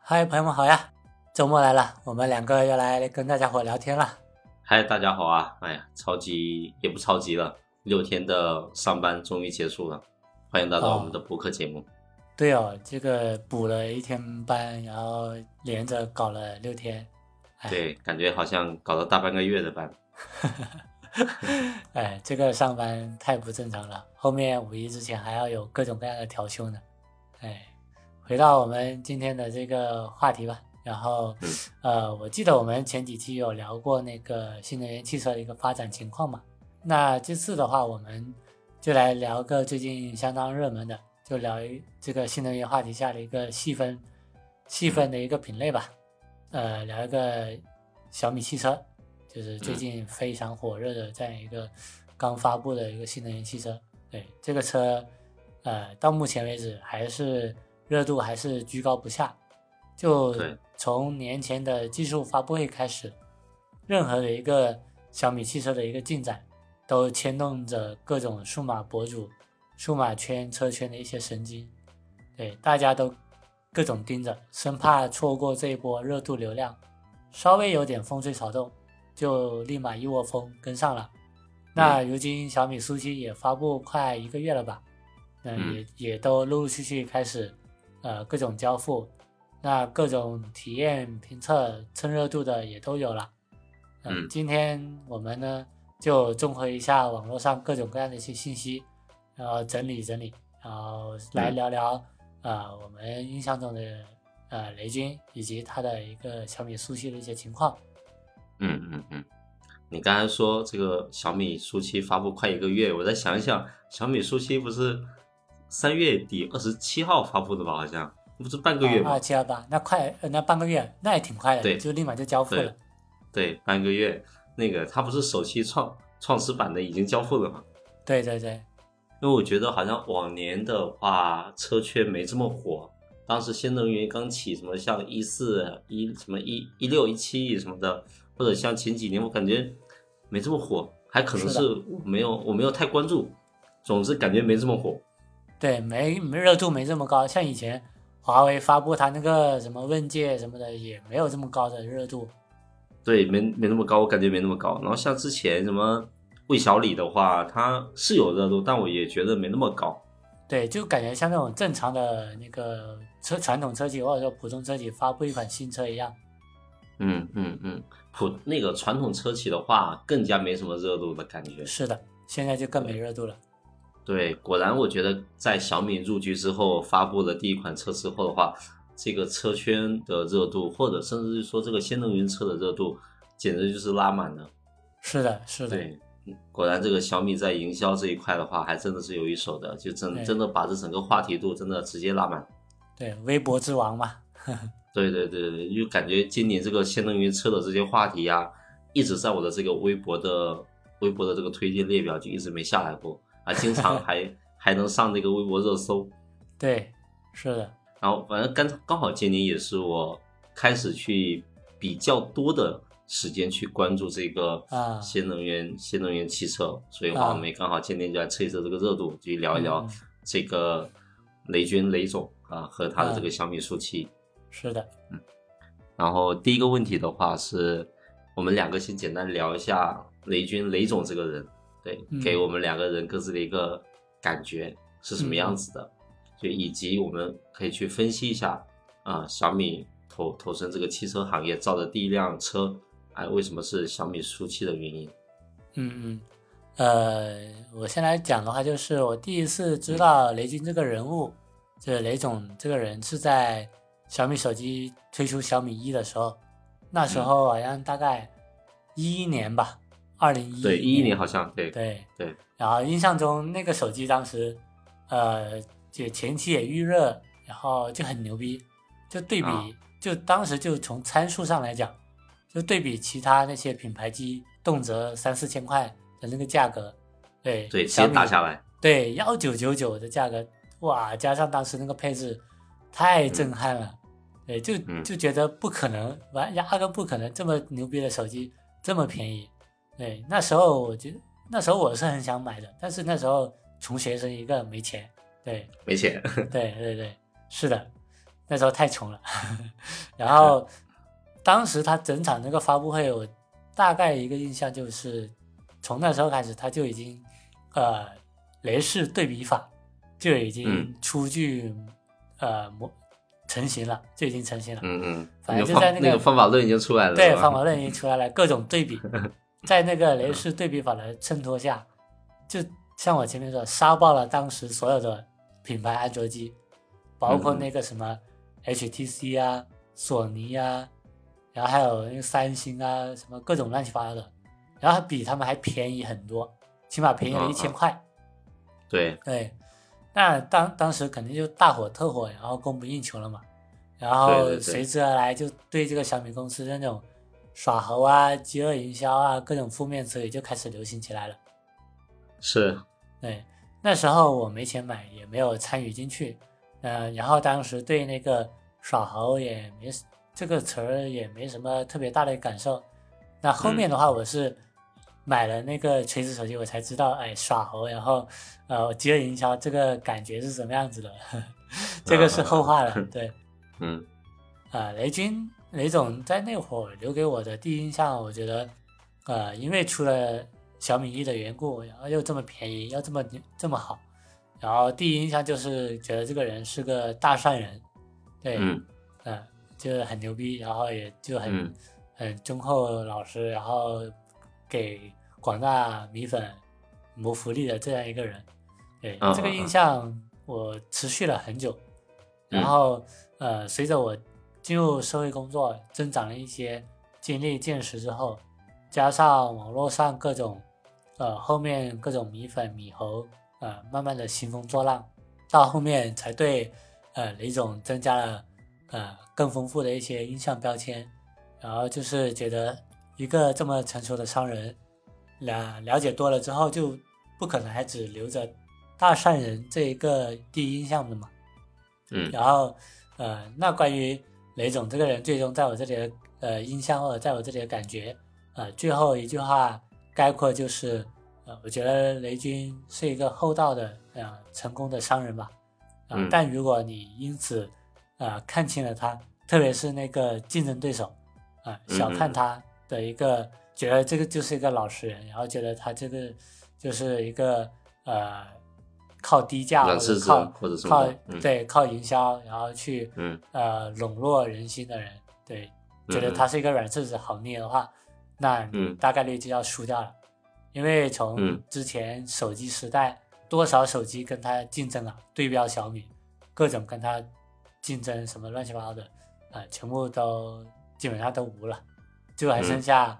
嗨，朋友们好呀！周末来了，我们两个要来跟大家伙聊天了。 嗨，大家好啊！哎呀，超级也不超级了，6天的上班终于结束了，欢迎来到我们的播客节目。 对哦，这个补了1天班，然后连着搞了6天。 对，感觉好像搞了大半个月的班。 哎，这个上班太不正常了，后面5一之前还要有各种各样的调休呢。哎，回到我们今天的这个话题吧。然后，我记得我们前几期有聊过那个新能源汽车的一个发展情况嘛。那这次的话，我们就来聊个最近相当热门的，就聊这个新能源话题下的一个细分的一个品类吧。聊一个小米汽车，就是最近非常火热的这样一个刚发布的一个新能源汽车。对，这个车，到目前为止还是热度还是居高不下。就从年前的技术发布会开始，任何的一个小米汽车的一个进展，都牵动着各种数码博主、数码圈、车圈的一些神经。对，大家都各种盯着，生怕错过这一波热度流量，稍微有点风吹草动，就立马一窝蜂跟上了。那如今小米苏7也发布快1个月了吧？也都陆陆续续开始各种交付。那各种体验评测蹭热度的也都有了。今天我们呢就综合一下网络上各种各样的一些信息，然后整理，然后来聊聊我们印象中的雷军以及他的一个小米苏7的一些情况。 你刚才说这个小米苏7发布快1个月，我再想一想，小米苏7不是3月底27号发布的吧？好像不是半个月吗 ？27、28，那快，那半个月，那也挺快的， 对， 就立马就交付了。 对，半个月。那个它不是首期创始版的已经交付了吗？ 对， 因为我觉得好像往年的话车圈没这么火，当时新能源刚起，什么像14、什么16、17什么的，或者像前几年我感觉没这么火，还可能是我没有太关注，总之感觉没这么火。 对，没热度没这么高，像以前华为发布它那个什么问界什么的也没有这么高的热度。 对，没那么高，我感觉没那么高。然后像之前什么魏小李的话，它是有热度，但我也觉得没那么高。 对，就感觉像那种正常的那个传统车企或者说普通车企发布一款新车一样。 那个传统车企的话更加没什么热度的感觉。 是的，现在就更没热度了。 对，果然我觉得在小米入局之后，发布了第一款车之后的话，这个车圈的热度，或者甚至是说这个新能源车的热度，简直就是拉满了。 是的。 对，果然这个小米在营销这一块的话，还真的是有一手的，就真的把这整个话题度真的直接拉满。 对，微博之王嘛。 对，就感觉今年这个新能源车的这些话题啊，一直在我的这个微博的这个推荐列表就一直没下来过啊，经常还能上那个微博热搜。 对，是的。 然后反正刚好今年也是我开始去比较多的时间去关注这个新能源汽车，所以我们刚好今天就来测一测这个热度，就聊一聊这个雷军雷总和他的这个小米苏7。 是的。 然后第一个问题的话是，我们两个先简单聊一下雷军雷总这个人，对，给我们2个人各自的一个感觉是什么样子的，就以及我们可以去分析一下小米投身这个汽车行业造的第一辆车，为什么是小米苏7的原因。 我先来讲的话，就是我第一次知道雷军这个人物，就是雷总这个人是在小米手机推出小米1的时候，那时候好像大概11年吧，2011 对，11年好像对。 然后印象中那个手机当时就前期也预热，然后就很牛逼，就对比就当时就从参数上来讲，就对比其他那些品牌机动辄3-4千块的那个价格，对， 直接打下来， 对，1999的价格，哇，加上当时那个配置太震撼了。对，就觉得不可能，压根不可能这么牛逼的手机这么便宜。对，那时候我是很想买的，但是那时候穷学生一个没钱。对， 没钱。 对，是的。 那时候太穷了。然后当时他整场那个发布会，我大概一个印象就是从那时候开始他就已经雷士对比法就已经出具成型了，就已经成型了。反正就在那个方法论已经出来了。 对，方法论已经出来了，各种对比，在那个雷士对比法的衬托下，就像我前面说，杀爆了当时所有的品牌安卓机，包括那个什么 HTC 啊、索尼啊，然后还有那个三星啊，什么各种乱七八糟的，然后比他们还便宜很多，起码便宜了1000块。 对， 那当时肯定就大火特火，然后供不应求了嘛，然后随之而来就对这个小米公司的那种耍猴啊、饥饿营销啊，各种负面词语就开始流行起来了。 是， 对，那时候我没钱买，也没有参与进去，然后当时对那个耍猴也没这个词儿也没什么特别大的感受。那后面的话，我是买了那个锤子手机，我才知道，哎，耍猴，然后饥饿营销这个感觉是什么样子的，这个是后话了。对，雷总在那会儿留给我的第一印象，我觉得，因为出了小米1的缘故，然后又这么便宜，又这么好，然后第一印象就是觉得这个人是个大善人，对，就是很牛逼，然后也就很忠厚老实，然后给广大米粉谋福利的这样一个人。对，这个印象我持续了很久，然后随着我进入社会工作，增长了一些经历见识之后，加上网络上各种后面各种米粉米猴慢慢的兴风作浪，到后面才对雷总增加了更丰富的一些印象标签，然后就是觉得一个这么成熟的商人了解多了之后，就不可能还只留着大善人这一个第一印象的嘛。然后那关于雷总这个人，最终在我这里的印象或者在我这里的感觉，最后一句话概括就是我觉得雷军是一个厚道的成功的商人吧。但如果你因此看清了他，特别是那个竞争对手小看他的一个觉得这个就是一个老实人，然后觉得他这个就是一个靠低价或者靠营销然后去笼络人心的人，对，觉得他是一个软柿子好捏的话，那你大概率就要输掉了。因为从之前手机时代，多少手机跟他竞争啊，对标小米，各种跟他竞争什么乱七八糟的全部都基本上都无了，就还剩下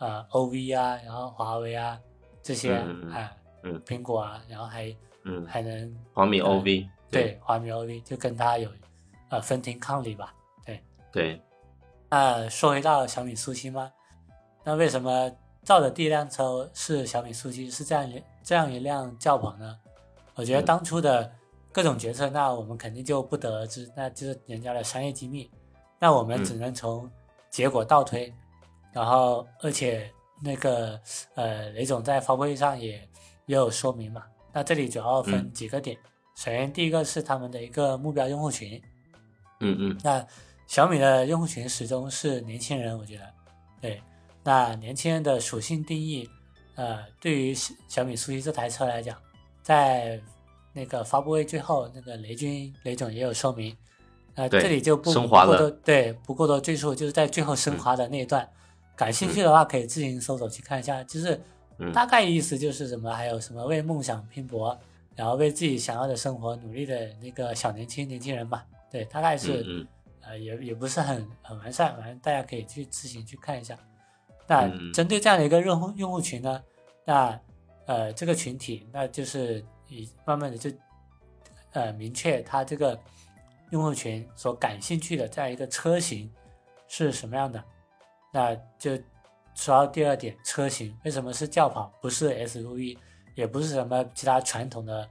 OV 啊，然后华为啊这些苹果啊，然后还能华米 OV 对华米 OV 就跟他有分庭抗礼吧。 对。 说回到小米速七吗？那为什么造的第一辆车是小米速七，是这样一辆轿跑呢？我觉得当初的各种决策，那我们肯定就不得而知，那就是人家的商业机密，那我们只能从结果倒推。然后而且那个雷总在发布会上也有说明嘛，那这里主要分几个点。首先第一个是他们的一个目标用户群，那小米的用户群始终是年轻人，我觉得对。那年轻人的属性定义对于小米速七这台车来讲，在那个发布会最后，那个雷总也有说明，这里就不过多赘述，就是在最后升华的那一段，感兴趣的话可以自行搜索去看一下，就是大概意思就是什么，还有什么为梦想拼搏，然后为自己想要的生活努力的那个年轻人吧，对，大概是也不是很完善，反正大家可以去自行去看一下。那针对这样的一个用户群呢，那这个群体那就是慢慢的就明确他这个用户群所感兴趣的这样一个车型是什么样的。那就说到第二点，车型为什么是轿跑，不是 SUV， 也不是什么其他传统的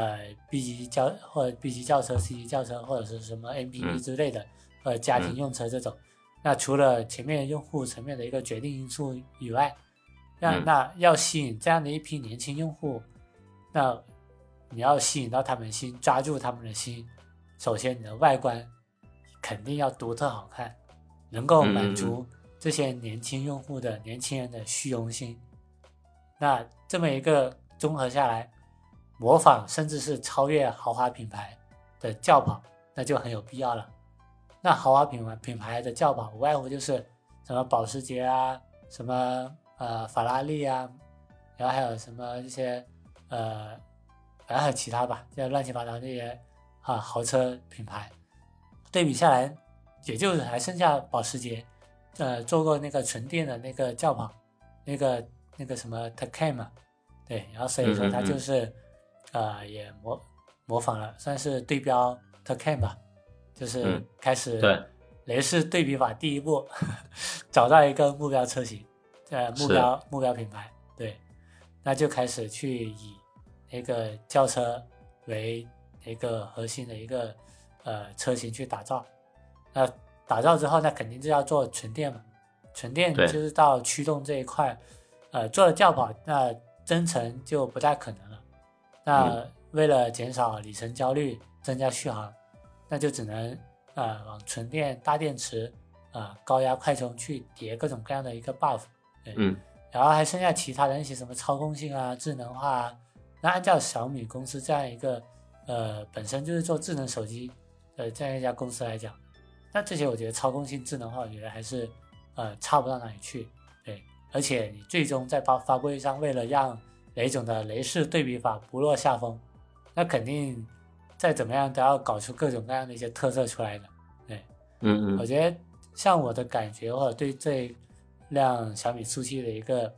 B 级轿车 C 级轿车或者是什么 MPV 之类的家庭用车这种。那除了前面用户层面的一个决定因素以外，那要吸引这样的一批年轻用户，那你要吸引到他们的心，抓住他们的心，首先你的外观肯定要独特好看，能够满足这些年轻人的虚荣心。那这么一个综合下来，模仿甚至是超越豪华品牌的轿跑，那就很有必要了。那豪华品牌的轿跑无外乎就是什么保时捷啊，什么法拉利啊，然后还有什么这些反正还有其他吧，这乱七八糟这些豪车品牌，对比下来也就是还剩下保时捷做过那个纯电的那个轿跑，那个什么 Taycan 嘛，对，然后所以说它就是也模仿了，算是对标 Taycan 吧，就是开始雷士对比法第一步找到一个目标车型，目标品牌，对，那就开始去以那个轿车为一个核心的一个车型去打造。那打造之后，那肯定就要做纯电嘛，纯电就是到驱动这一块，做了轿跑，那增程就不太可能了。那为了减少里程焦虑，增加续航，那就只能往纯电大电池高压快充去叠各种各样的一个 buff， 对，然后还剩下其他的那些什么操控性啊、智能化啊。那按照小米公司这样一个本身就是做智能手机的这样一家公司来讲，那这些我觉得操控性、智能化，我觉得还是差不到哪里去，对。而且你最终在发布会上，为了让雷总的雷士对比法不落下风，那肯定再怎么样都要搞出各种各样的一些特色出来的，对。我觉得像我的感觉或者对这辆小米速7的一个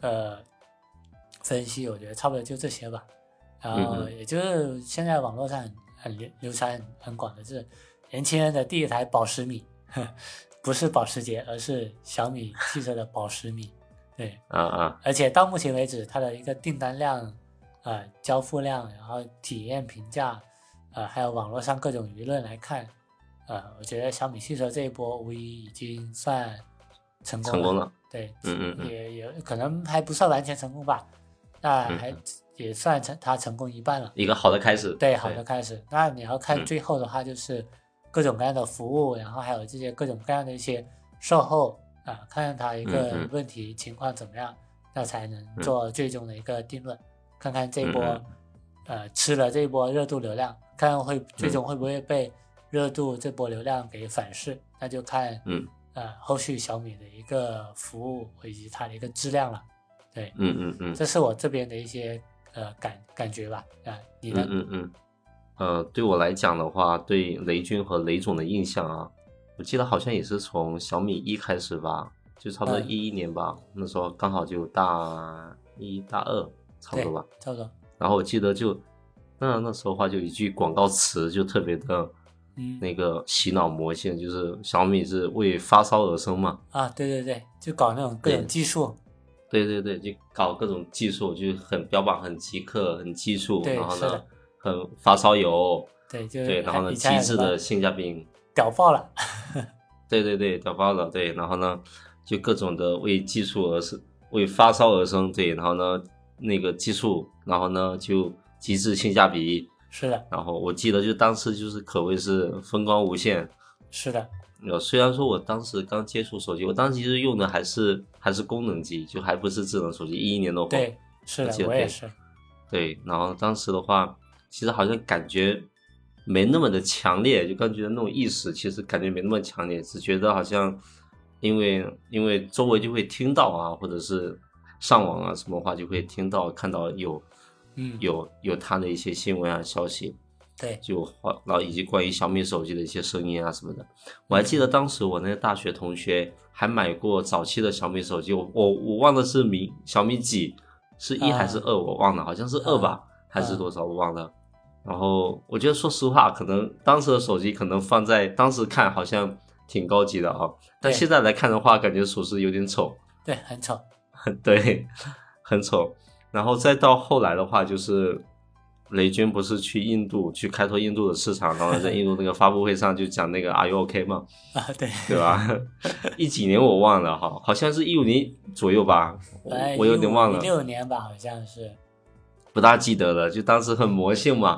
分析，我觉得差不多就这些吧。然后也就是现在网络上很流传很广的是年轻人的第一台保时米，不是保时捷，而是小米汽车的保时米，对，而且到目前为止它的一个订单量交付量，然后体验评价还有网络上各种舆论来看，我觉得小米汽车这一波无疑已经算成功了，对，也可能还不算完全成功吧，那还也算它成功一半了， 一个好的开始， 对，好的开始。那你要看最后的话，就是各种各样的服务，然后还有这些各种各样的一些售后看看它一个问题情况怎么样，那才能做最终的一个定论，看看这一波吃了这一波热度流量，看看最终会不会被热度这波流量给反噬，那就看后续小米的一个服务以及它的一个质量了，对，这是我这边的一些感觉吧，你呢？ 对我来讲的话，对雷军和雷总的印象啊，我记得好像也是从小米1开始吧，就差不多11年吧，那时候刚好就大1大2差不多吧， 差不多。 然后我记得就那时候的话，就一句广告词就特别的那个洗脑魔性，就是小米是为发烧而生嘛。 对，就搞那种各种技术。 对，就搞各种技术，就很标榜很极客、很技术，然后呢，很发烧友，对，然后呢，极致的性价比， 屌爆了。 对，屌爆了，对，然后呢，就各种的为技术而生，为发烧而生，对，然后呢，那个技术，然后呢，就极致性价比， 是的。 然后我记得就当时就是可谓是风光无限， 是的。 虽然说我当时刚接触手机，我当时其实用的还是功能机，就还不是智能手机。11年的话， 对，是的，我也是。 对，然后当时的话，其实好像感觉没那么的强烈，就感觉那种意识其实感觉没那么强烈，只觉得好像因为周围就会听到啊，或者是上网啊什么话就会听到看到有他的一些新闻啊消息。 对， 然后以及关于小米手机的一些声音啊什么的，我还记得当时我那个大学同学还买过早期的小米手机，我忘了是小米几，是1还是2，我忘了，好像是2吧，还是多少我忘了。然后我觉得说实话，可能当时的手机可能放在当时看好像挺高级的啊，但现在来看的话，感觉属实有点丑。 对，很丑。 对，很丑。然后再到后来的话，就是雷军不是去印度去开拓印度的市场，然后在印度那个发布会上就讲那个 Are you OK 嘛？对吧？10几年我忘了哈，好像是15年左右吧，我有点忘了。 16年吧，好像是。 不大记得了，就当时很魔性嘛，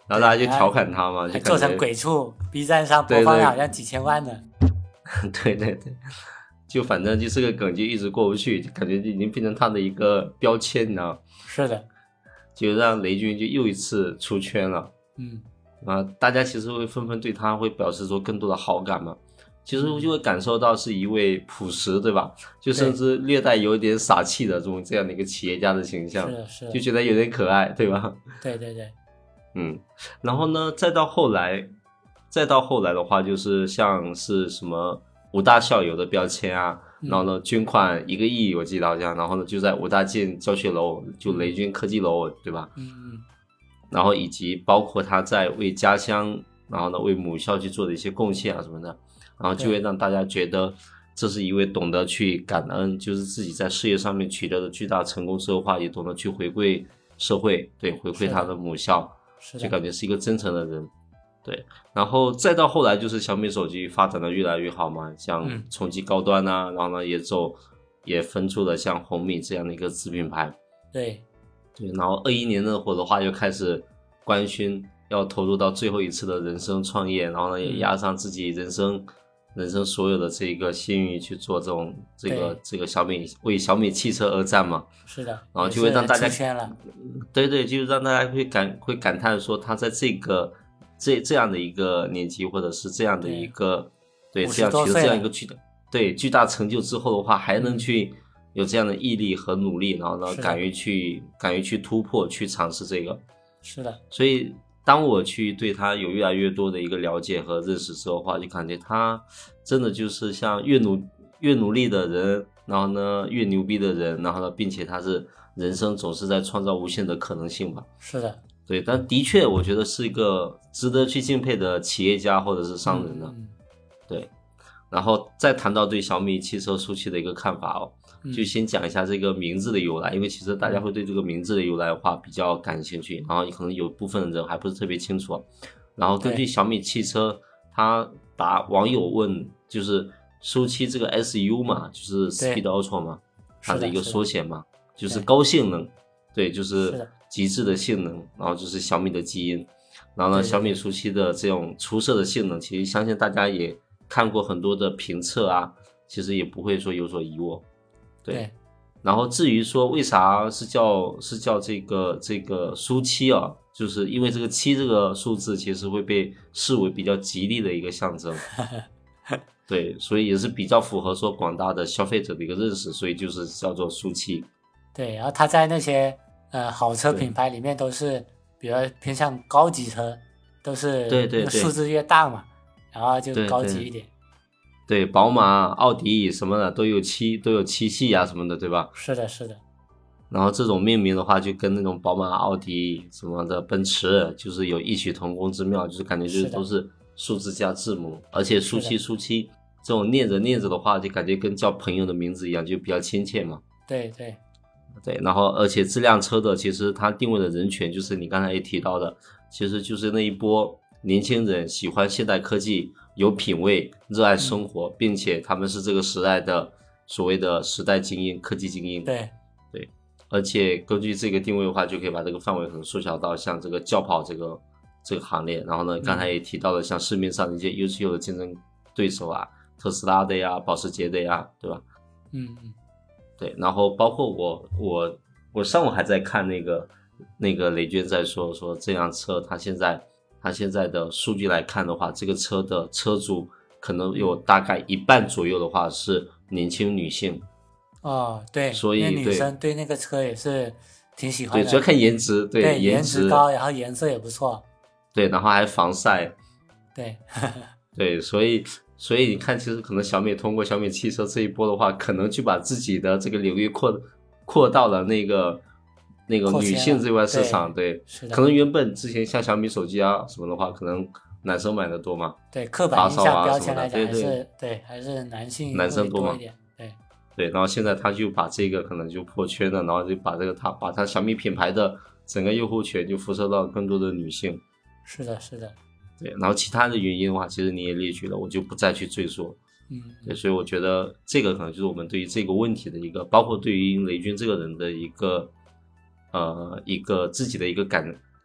然后大家就调侃他嘛，就感觉做成鬼畜 ，B 站上播放量好像几千万呢。 对对对，就反正就这个梗就一直过不去，就感觉就已经变成他的一个标签，你知道吗？ 是的， 就让雷军就又一次出圈了。大家其实会纷纷对他会表示说更多的好感嘛。其实就会感受到是一位朴实，对吧？就甚至略带有点傻气的这样的一个企业家的形象， 是就觉得有点可爱，对吧？ 对对对， 然后呢，再到后来的话，就是像是什么五大校友的标签啊，然后呢，捐款1个亿，我记得好像，然后呢，就在武大建教学楼，就雷军科技楼，对吧？然后以及包括他在为家乡，然后呢，为母校去做的一些贡献啊什么的。然后就会让大家觉得这是一位懂得去感恩，就是自己在事业上面取得的巨大成功之后的话，也懂得去回馈社会，对，回馈他的母校，就感觉是一个真诚的人，对。然后再到后来就是小米手机发展的越来越好嘛，像冲击高端啊，然后呢也分出了像红米这样的一个子品牌， 对， 然后21年那会儿的话又开始官宣要投入到最后一次的人生创业，然后呢也压上自己人生所有的这个信誉去做这个小米为小米汽车而战嘛， 是的， 然后就会让大家对， 就让大家会感叹说他在这样的一个年纪，或者是这样的一个这样取得这样一个巨大成就之后的话，还能去有这样的毅力和努力，然后呢敢于去突破，去尝试这个， 是的， 所以。当我去对他有越来越多的一个了解和认识之后的话，就感觉他真的就是像越努力的人，然后呢越牛逼的人，然后呢并且他是人生总是在创造无限的可能性吧。 是的， 对，但的确我觉得是一个值得去敬佩的企业家或者是商人的。对，然后再谈到对小米汽车初期的一个看法就先讲一下这个名字的由来，因为其实大家会对这个名字的由来的话比较感兴趣，然后可能有部分人还不是特别清楚。然后根据小米汽车，他答网友问就是初期这个 SU 嘛，就是 Speed Ultra 嘛，它的一个缩写嘛，就是高性能，对，就是极致的性能，然后就是小米的基因。然后呢，小米初期的这种出色的性能，其实相信大家也看过很多的评测啊，其实也不会说有所疑惑。对，然后至于说为啥是叫这个书七啊，就是因为这个7这个数字其实会被视为比较吉利的一个象征，对，所以也是比较符合说广大的消费者的一个认识，所以就是叫做书七。 对，然后它在那些好车品牌里面都是比较偏向高级车，都是对数字越大嘛，然后就高级一点。 对，宝马、奥迪什么的都有七系啊什么的，对吧？ 是的，是的。 然后这种命名的话，就跟那种宝马、奥迪什么的、奔驰，就是有异曲同工之妙，就是感觉就是都是数字加字母，而且书七这种念着的话，就感觉跟叫朋友的名字一样，就比较亲切嘛。 对， 然后而且这辆车的其实它定位的人群，就是你刚才也提到的，其实就是那一波年轻人喜欢现代科技。有品味，热爱生活，并且他们是这个时代的所谓的时代精英、科技精英。 对， 而且根据这个定位的话，就可以把这个范围可能缩小到像这个轿跑这个行列。然后呢，刚才也提到了像市面上的一些优秀的竞争对手啊，特斯拉的呀、保时捷的呀，对吧？对。然后包括我上午还在看那个雷军在说这辆车他现在的数据来看的话，这个车的车主可能有大概1半左右的话是年轻女性。 对， 所以女生对那个车也是挺喜欢的。 对，主要看颜值， 对， 颜值高，然后颜色也不错。 对，然后还防晒。 对， 对，所以你看，其实可能小米通过小米汽车这一波的话，可能就把自己的这个领域扩到了那个女性这块市场。对，可能原本之前像小米手机啊什么的话，可能男生买的多嘛。 对，刻板印象标签来讲还是男生多一点。 对，然后现在他就把这个可能就破圈了，然后就把他小米品牌的整个用户群就辐射到更多的女性。 是的。 对，然后其他的原因的话，其实你也列举了，我就不再去赘述。对，所以我觉得这个可能就是我们对于这个问题的一个，包括对于雷军这个人的一个自己的一个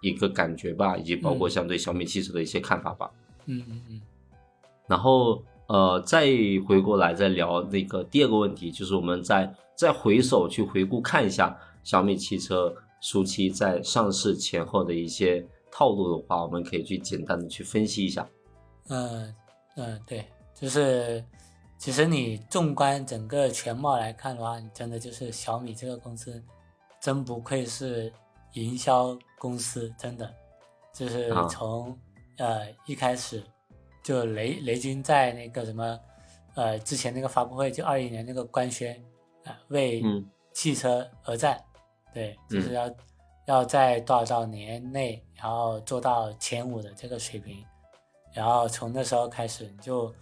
一个感觉吧，以及包括像对小米汽车的一些看法吧。然后再回过来再聊那个第二个问题，就是我们再回首去回顾看一下小米汽车初期在上市前后的一些套路的话，我们可以去简单的去分析一下。 对，就是其实你纵观整个全貌来看的话，你真的就是小米这个公司真不愧是营销公司，真的就是从一开始就雷军在那个什么之前那个发布会，就2021年那个官宣为汽车而战，对，就是要在多少年内然后做到前5的这个水平，然后从那时候开始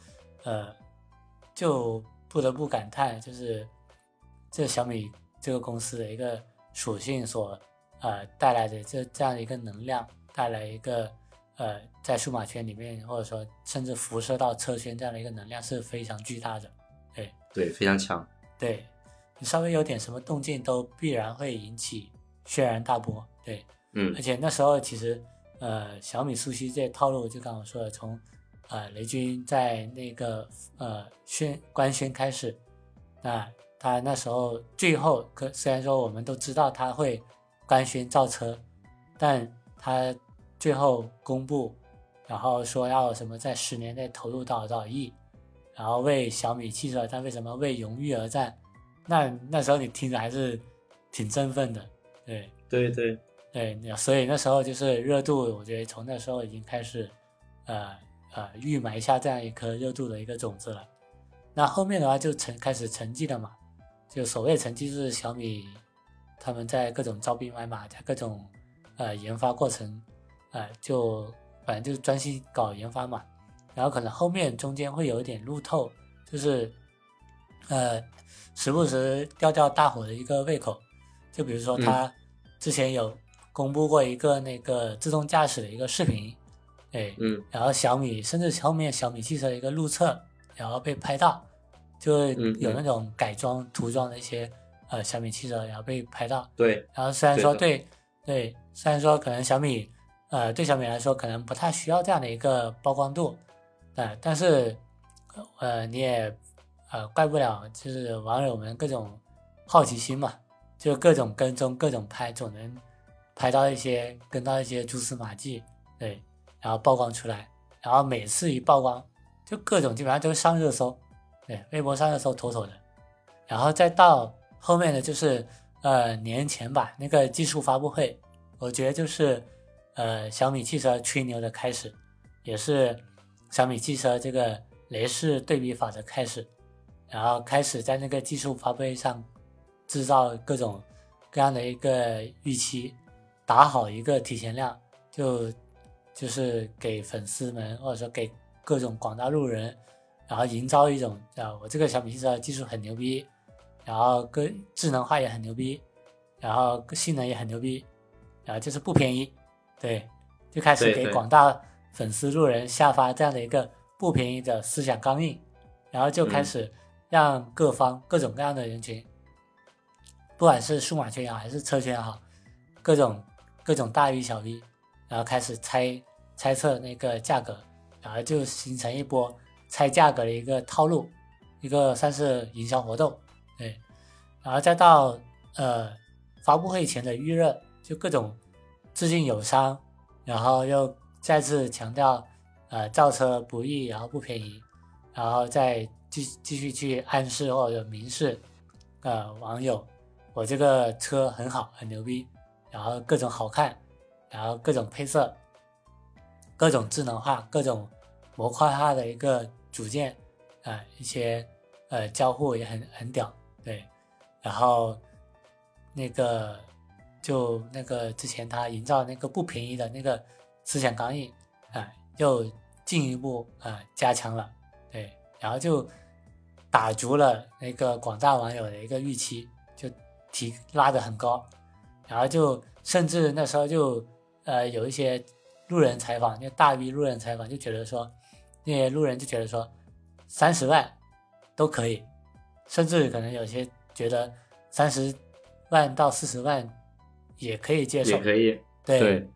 就不得不感叹，就是这小米这个公司的一个属性所带来的这样的一个能量，带来一个在数码圈里面或者说甚至辐射到车圈这样的一个能量是非常巨大的。 对，非常强。 对，你稍微有点什么动静都必然会引起轩然大波。对，而且那时候其实小米速吸这些套路，就刚我说的，从雷军在那个官宣开始，那他那时候最后虽然说我们都知道他会官宣造车，但他最后公布，然后说要什么在10年内投入多少亿，然后为小米汽车，但为什么为荣誉而战？那时候你听着还是挺振奋的。对，所以那时候就是热度，我觉得从那时候已经开始预埋下这样一颗热度的一个种子了。那后面的话就开始成绩了嘛，就所谓成绩就是小米他们在各种招兵买马，在各种研发过程就反正就是专心搞研发嘛，然后可能后面中间会有一点路透，就是时不时吊大伙的一个胃口，就比如说他之前有公布过一个那个自动驾驶的一个视频，然后甚至后面小米汽车的一个路测，然后被拍到，就有那种改装涂装的一些小米汽车，然后被拍到。 对， 然后虽然说虽然说可能小米对小米来说可能不太需要这样的一个曝光度，但是你也怪不了就是网友们各种好奇心嘛，就各种跟踪各种拍，总能跟到一些蛛丝马迹，对，然后曝光出来，然后每次一曝光就各种基本上都上热搜，对，微博上热搜妥妥的。然后再到后面的就是年前吧，那个技术发布会，我觉得就是小米汽车吹牛的开始，也是小米汽车这个雷士对比法的开始，然后开始在那个技术发布会上制造各种各样的一个预期，打好一个提前量，就是给粉丝们或者说给各种广大路人，然后营造一种我这个小米汽车技术很牛逼，然后智能化也很牛逼，然后性能也很牛逼，然后就是不便宜，对，就开始给广大粉丝路人下发这样的一个不便宜的思想钢印，然后就开始让各方各种各样的人群，不管是数码圈也好还是车圈也好，各种大 V 小 V， 然后开始猜测那个价格，然后就形成一波猜价格的一个套路，一个算是营销活动，对，然后再到发布会前的预热，就各种致敬友商，然后又再次强调造车不易，然后不便宜，然后再继续去暗示或者明示网友，我这个车很好很牛逼，然后各种好看，然后各种配色，各种智能化，各种模块化的一个组件一些交互也很屌，对，然后那个之前他营造那个不便宜的那个思想钢印又进一步加强了，对，然后就打足了那个广大网友的一个预期，就拉得很高，然后就甚至那时候就有一些路人采访，那大 V 路人采访就觉得说，那些路人就觉得说30万都可以，甚至可能有些觉得30万到40万也可以接受， 也可以， 对，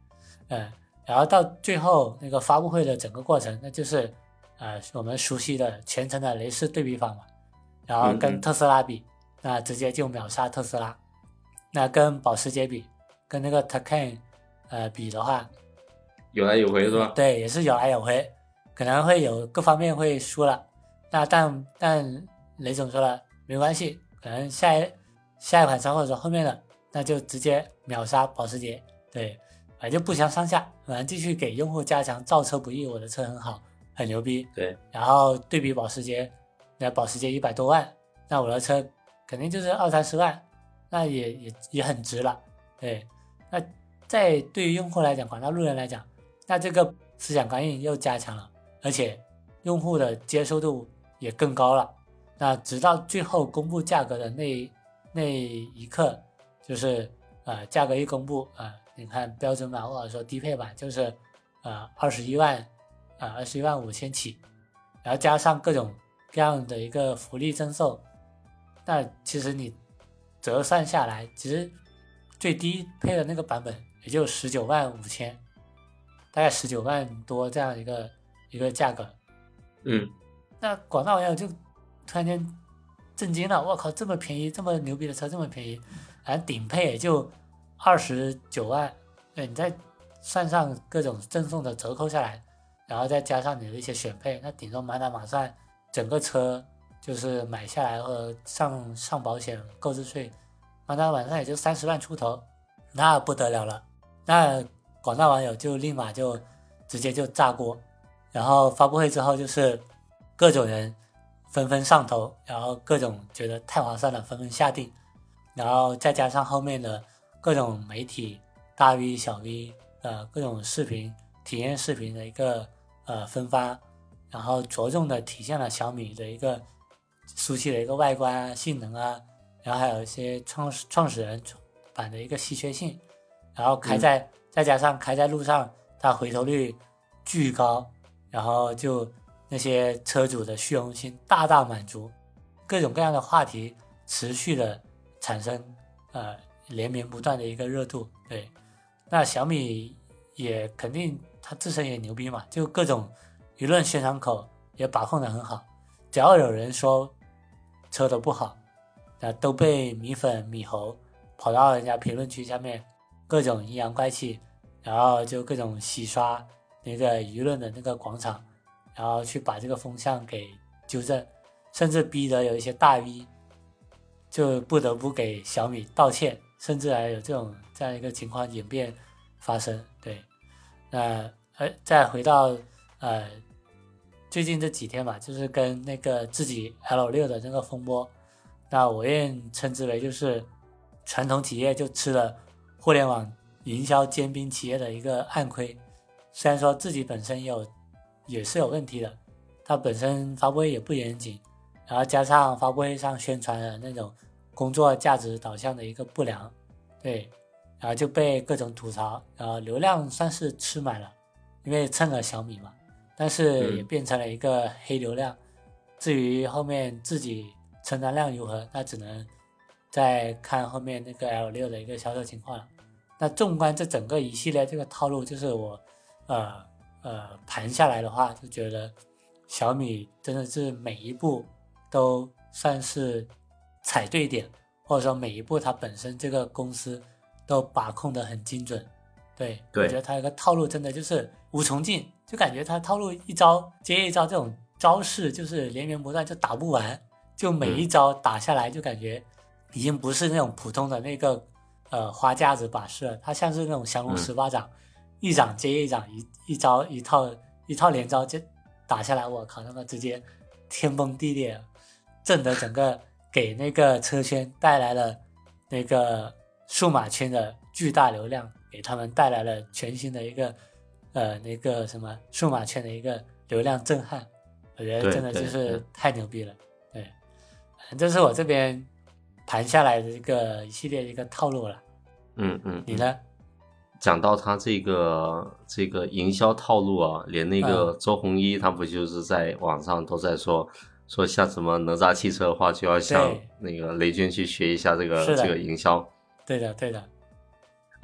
然后到最后那个发布会的整个过程，那就是我们熟悉的全程的雷士对比法嘛，然后跟特斯拉比，那直接就秒杀特斯拉。那跟保时捷比，跟那个 Taycan 比的话， 有来有回是吧？ 对，也是有来有回，可能会有各方面会输了。那但雷总说了没关系，可能下一款车或者说后面的，那就直接秒杀保时捷。对，反正就不相上下，反正继续给用户加强造车不易，我的车很好，很牛逼。 对， 然后对比保时捷，那保时捷100多万，那我的车肯定就是20-30万。那也很值了，对。那在对于用户来讲，广大路人来讲，那这个思想感应又加强了，而且用户的接受度也更高了。那直到最后公布价格的那一刻，就是价格一公布你看标准版或者说低配版就是21万21万5千起，然后加上各种各样的一个福利赠送，那其实你折算下来，其实最低配的那个版本也就19万5千，大概19万多这样一个价格。那广大网友就突然间震惊了，我靠，这么便宜，这么牛逼的车这么便宜，然后顶配也就29万，对，你再算上各种赠送的折扣下来，然后再加上你的一些选配，那顶多满打满算整个车就是买下来和上保险购置税，满打满算也就30万出头，那不得了了。那广大网友就立马就直接就炸锅，然后发布会之后就是各种人纷纷上头，然后各种觉得太划算了纷纷下定，然后再加上后面的各种媒体大 V 小 V 各种视频体验视频的一个分发，然后着重的体现了小米的一个熟悉的一个外观性能然后还有一些创始人版的一个稀缺性，然后再加上开在路上它回头率巨高，然后就那些车主的虚荣心大大满足，各种各样的话题持续的产生连绵不断的一个热度。对，那小米也肯定它自身也牛逼嘛，就各种舆论宣传口也把控得很好，只要有人说车的不好，那都被米粉米猴跑到人家评论区下面各种阴阳怪气，然后就各种洗刷那个舆论的那个广场，然后去把这个风向给纠正，甚至逼得有一些大 V 就不得不给小米道歉，甚至还有这样一个情况演变发生。对，那再回到最近这几天吧，就是跟那个自己 L6 的那个风波，那我愿称之为就是传统企业就吃了互联网营销尖兵企业的一个暗亏。虽然说自己本身也是有问题的，它本身发布会也不严谨，然后加上发布会上宣传的那种工作价值导向的一个不良，对，然后就被各种吐槽，然后流量算是吃满了，因为蹭了小米嘛，但是也变成了一个黑流量。至于后面自己承担量如何，那只能再看后面那个 L6 的一个销售情况了。那纵观这整个一系列这个套路，就是我盘下来的话，就觉得小米真的是每一步都算是踩对点，或者说每一步它本身这个公司都把控得很精准。对，我觉得它一个套路真的就是无穷尽，就感觉它套路一招接一招，这种招式就是连绵不断，就打不完，就每一招打下来就感觉已经不是那种普通的那个花架子把式了，它像是那种降龙十八掌，一掌接一掌，一招一套连招就打下来，我靠，那么直接天崩地裂，震得整个给那个车圈带来了那个数码圈的巨大流量，给他们带来了全新的一个那个什么数码圈的一个流量震撼。我觉得真的就是太牛逼了。对，这是我这边盘下来的一个一系列一个套路了。你呢？ 讲到他这个营销套路啊，连那个周鸿祎他不就是在网上都在说像什么哪吒汽车的话，就要向那个雷军去学一下这个营销。 对的。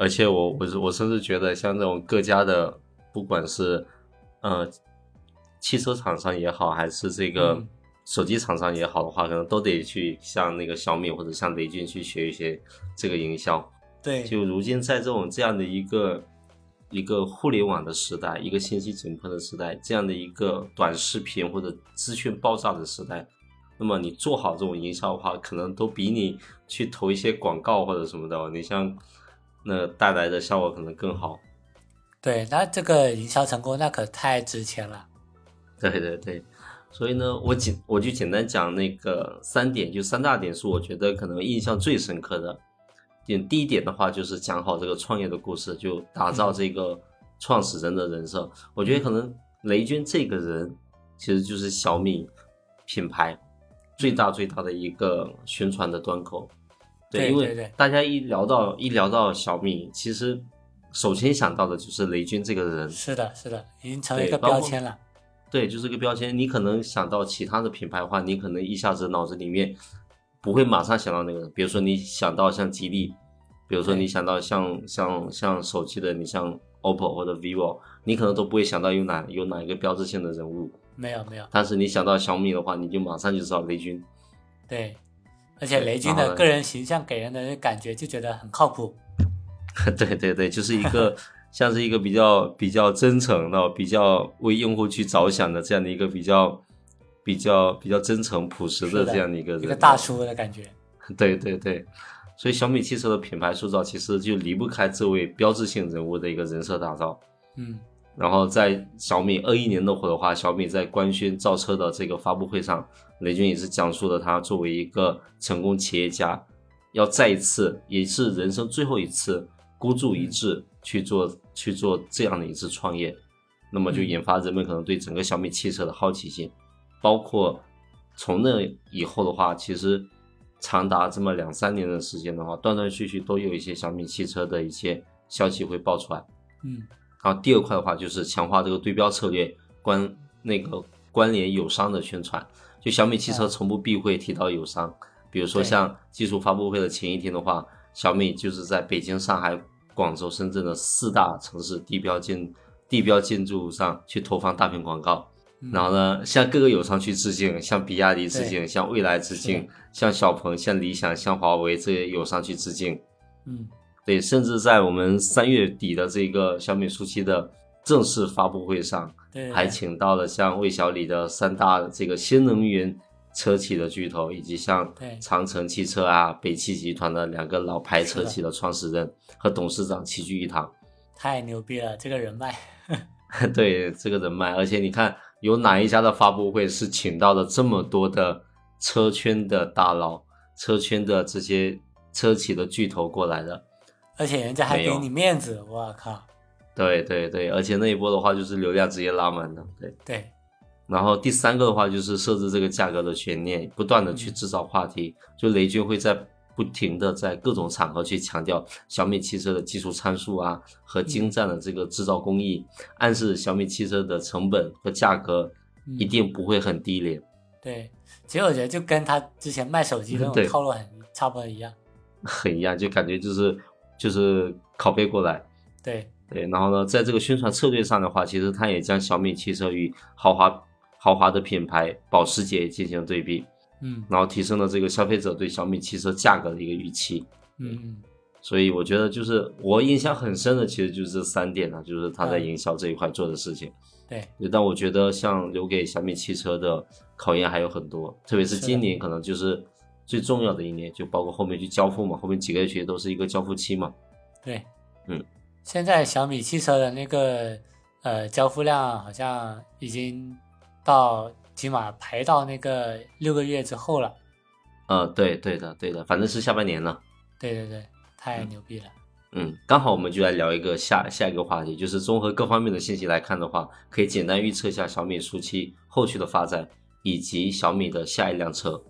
而且我甚至觉得像这种各家的，不管是汽车厂商也好，还是这个手机厂商也好的话，可能都得去向那个小米或者向雷军去学一些这个营销。 对， 就如今在这样的一个互联网的时代，一个信息紧迫的时代，这样的一个短视频或者资讯爆炸的时代，那么你做好这种营销的话，可能都比你去投一些广告或者什么的，你像那带来的效果可能更好。 对，那这个营销成功那可太值钱了。 对对对，所以呢，我就简单讲那个3点，就3大点是我觉得可能印象最深刻的。第一点的话就是讲好这个创业的故事，就打造这个创始人的人设。我觉得可能雷军这个人其实就是小米品牌最大的一个宣传的端口。 对， 因为大家一聊到小米，其实首先想到的就是雷军这个人。 是的，已经成为一个标签了。 对，就是个标签。你可能想到其他的品牌的话，你可能一下子脑子里面不会马上想到那个人。比如说你想到像吉利，比如说你想到像手机的，你像 OPPO 或者 vivo， 你可能都不会想到有哪一个标志性的人物。 没有。 但是你想到小米的话，你就马上就知道雷军。 对，而且雷军的个人形象给人的感觉就觉得很靠谱。 对对对，就是一个像是一个比较真诚的、比较为用户去着想的这样的一个比较真诚朴实的这样的一个人， 一个大叔的感觉。 对对对，所以小米汽车的品牌塑造其实就离不开这位标志性人物的一个人设打造。然后在小米21年那会儿的话，小米在官宣造车的这个发布会上，雷军也是讲述了他作为一个成功企业家，要再一次，也是人生最后一次孤注一掷去做这样的一次创业，那么就引发人们可能对整个小米汽车的好奇心，包括从那以后的话，其实长达这么2-3年的时间的话，断断续续都有一些小米汽车的一些消息会爆出来。然后第二块的话就是强化这个对标策略，关联友商的宣传。就小米汽车从不避讳提到友商，比如说像技术发布会的前一天的话，小米就是在北京、上海、广州、深圳的4大城市地标建筑上去投放大屏广告。然后呢，向各个友商去致敬，向比亚迪致敬，向蔚来致敬，向小鹏、向理想、向华为这些友商去致敬。对，甚至在我们3月底的这个小米暑期的正式发布会上，还请到了像魏小李的3大这个新能源车企的巨头，以及像长城汽车啊、北汽集团的2个老牌车企的创始人和董事长齐聚一堂。 太牛逼了，这个人脉。 对，这个人脉，而且你看有哪一家的发布会是请到了这么多的车圈的大佬、车圈的这些车企的巨头过来的？ 而且人家还给你面子，我靠！ 对对对，而且那一波的话就是流量直接拉满的。 对。 然后第3个的话就是设置这个价格的悬念，不断的去制造话题。就雷军会在不停的在各种场合去强调小米汽车的技术参数啊和精湛的这个制造工艺，暗示小米汽车的成本和价格一定不会很低廉。 对，其实我觉得就跟他之前卖手机那种套路差不多一样。 很一样，就感觉就是拷贝过来。 对， 然后呢，在这个宣传策略上的话，其实他也将小米汽车与豪华的品牌保时捷进行对比，然后提升了这个消费者对小米汽车价格的一个预期。所以我觉得就是我印象很深的，其实就是这3点啊，就是他在营销这一块做的事情。 对， 但我觉得像留给小米汽车的考验还有很多，特别是今年可能就是最重要的一年，就包括后面去交付嘛，后面几个月都是一个交付期嘛。 对，现在小米汽车的那个交付量好像已经到起码排到那个6个月之后了。 对的，反正是下半年了。 对，太牛逼了。 刚好我们就来聊一个下一个话题，就是综合各方面的信息来看的话，可以简单预测一下小米暑期后续的发展，以及小米的下一辆车。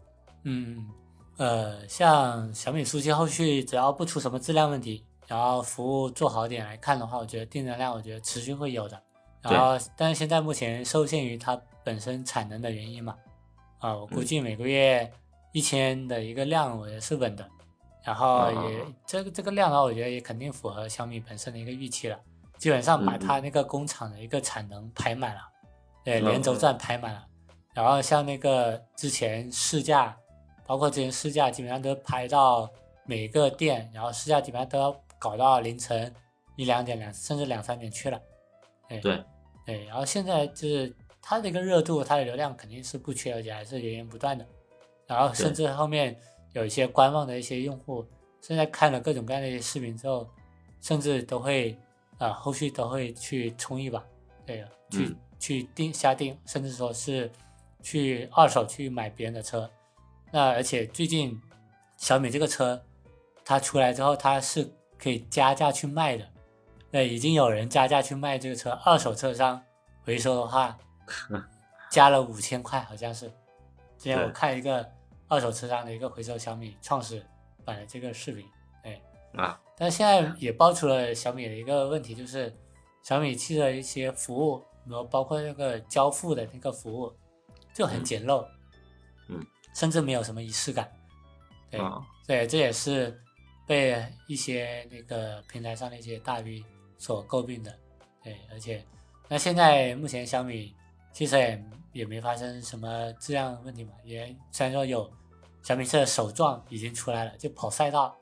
像小米暑期后续只要不出什么质量问题，然后服务做好点来看的话，我觉得订单量我觉得持续会有的。然后但是现在目前受限于它本身产能的原因嘛，我估计每个月1000的一个量我觉得是稳的。 然后也这个量的话，我觉得也肯定符合小米本身的一个预期了，基本上把它那个工厂的一个产能排满了，对，连轴转排满了。然后像那个之前试驾，包括之前试驾基本上都排到每个店，然后试驾基本上都要搞到凌晨1-2点甚至2-3点去了。对，然后现在就是它的一个热度，它的流量肯定是不缺，而且还是源源不断的。然后甚至后面有一些观望的一些用户，现在看了各种各样的一些视频之后，甚至都会后续都会去冲一把，对，去下定，甚至说是去二手去买别人的车。那而且最近小米这个车它出来之后，它是可以加价去卖的。对，已经有人加价去卖这个车，二手车商回收的话加了5000块，好像是。之前我看一个二手车商的一个回收小米创始版的这个视频，但现在也爆出了小米的一个问题，就是小米汽车的一些服务，然后包括那个交付的那个服务就很简陋，甚至没有什么仪式感。对，这也是被一些那个平台上的一些大 V 所诟病的。对，而且那现在目前小米汽车也没发生什么质量问题嘛，也虽然说有小米汽车的首撞已经出来了，就跑赛道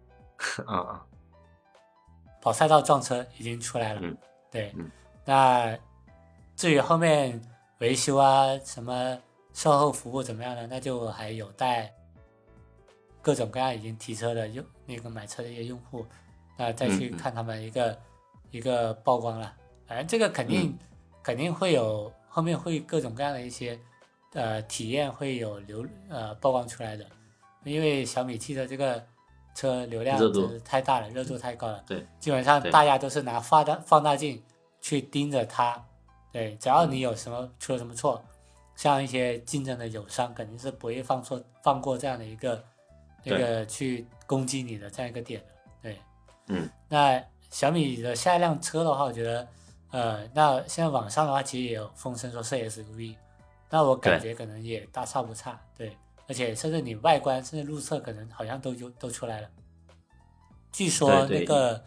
跑赛道撞车已经出来了。对，那至于后面维修啊什么售后服务怎么样的，那就还有待各种各样已经提车的那个买车的一些用户再去看他们一个曝光了。反正这个肯定会有后面会各种各样的一些体验会有曝光出来的，因为小米汽车这个车流量真是太大了，热度太高了。 对， 基本上大家都是拿放大镜去盯着它。对，只要你有出了什么错，像一些竞争的友商肯定是不会放过这样的一个去攻击你的这样一个点的。对，那小米的下一辆车的话，我觉得那现在网上的话其实也有风声说是 SUV， 那我感觉可能也大差不差。对，而且甚至你外观甚至路测可能好像都出来了。据说那个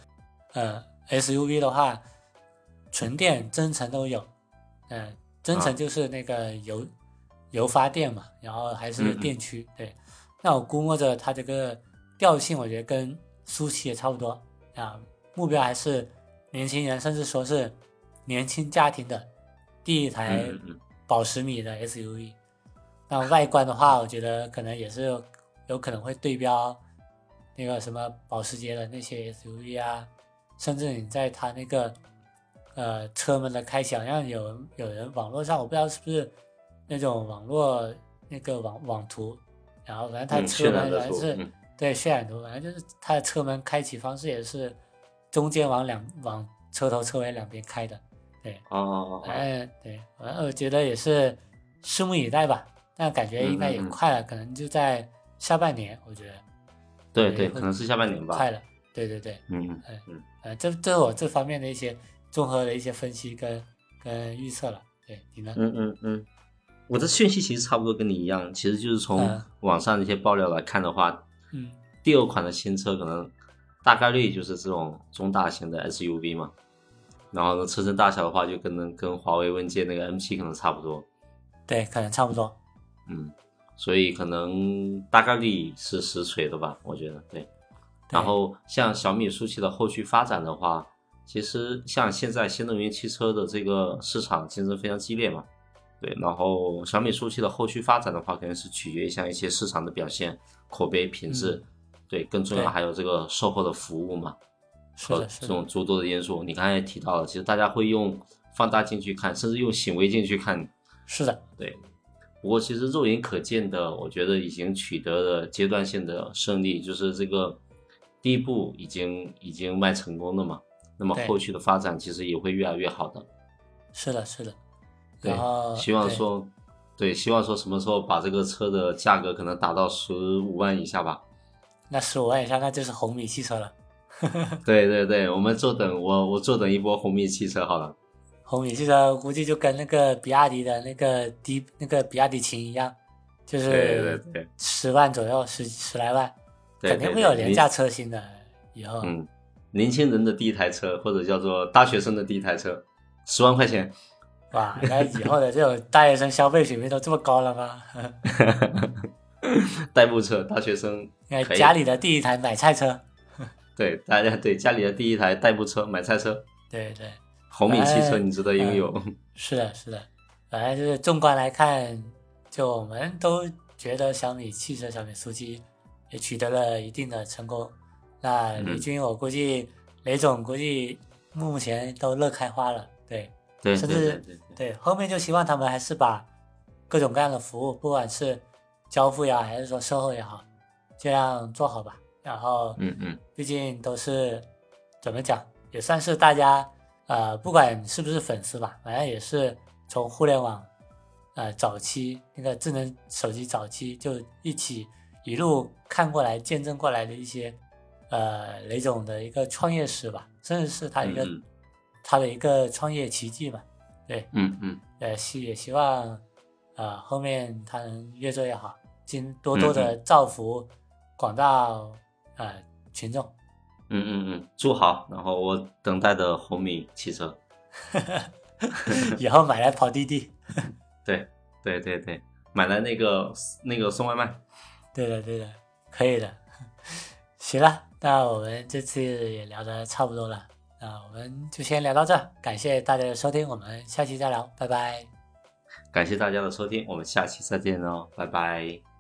SUV 的话，纯电增程都有。增程就是那个油发电嘛，然后还是电驱。对，那我估摸着它这个调性我觉得跟苏七也差不多目标还是年轻人，甚至说是年轻家庭的第一台保时米的 SUV。那外观的话，我觉得可能也是有可能会对标那个什么保时捷的那些 SUV 啊，甚至你在它那个车门的开启，好像有人网络上我不知道是不是那种网络那个网图，然后反正它车门反正是对渲染图，反正就是它的车门开启方式也是中间往车头车尾两边开的。对，对，我觉得也是拭目以待吧，但感觉应该也快了，可能就在下半年，我觉得。 对，可能是下半年吧。 快了，对。这是我这方面的一些综合的一些分析跟预测了。对，你呢？ 我的讯息其实差不多跟你一样，其实就是从网上的一些爆料来看的话，第二款的新车可能大概率就是这种中大型的 SUV 嘛，然后呢，车身大小的话就跟华为问界那个 M7 可能差不多。 对，可能差不多。 所以可能大概率是实锤的吧，我觉得。对。然后像小米书气的后续发展的话，其实像现在新能源汽车的这个市场竞争非常激烈嘛，对，然后小米书气的后续发展的话，肯定是取决于像一些市场的表现、口碑、品质，对，更重要还有这个售后的服务嘛，和这种诸多的因素。你刚才也提到了，其实大家会用放大镜去看，甚至用显微镜去看。 是的， 对。不过其实肉眼可见的，我觉得已经取得了阶段性的胜利，就是这个第一步已经迈成功了嘛。那么后续的发展其实也会越来越好的。 是的。 对，希望说什么时候把这个车的价格可能打到15万以下吧。 那15万以下，那就是红米汽车了。 对，我们坐等我坐等一波红米汽车好了。 红米汽车估计就跟那个比亚迪的那个比亚迪秦一样，就是10万左右，十来万。 肯定会有廉价车型的以后。 年轻人的第一台车，或者叫做大学生的第一台车，10万块钱。 哇，那以后的这种大学生消费水平都这么高了吗？ 代步车，大学生家里的第一台买菜车。 对，大家对家里的第一台代步车买菜车。 对对， 红米汽车你值得拥有。 是的，是的，反正就是纵观来看，就我们都觉得小米汽车、小米书机也取得了一定的成功。那雷军，我估计雷总估计目前都乐开花了，对，甚至对后面就希望他们还是把各种各样的服务，不管是交付也好，还是说售后也好，尽量做好吧。然后，毕竟都是怎么讲，也算是大家不管是不是粉丝吧，反正也是从互联网早期那个智能手机早期就一路看过来、见证过来的一些雷总的一个创业史吧，甚至是他的一个创业奇迹吧。对，也希望后面他能越做越好，多多的造福广大群众。 祝好，然后我等待的红米汽车以后买来跑滴滴。 对，买来那个送外卖。 对的，可以的。行了，那我们这次也聊得差不多了，那我们就先聊到这，感谢大家的收听，我们下期再聊，拜拜。 感谢大家的收听，我们下期再见哦，拜拜。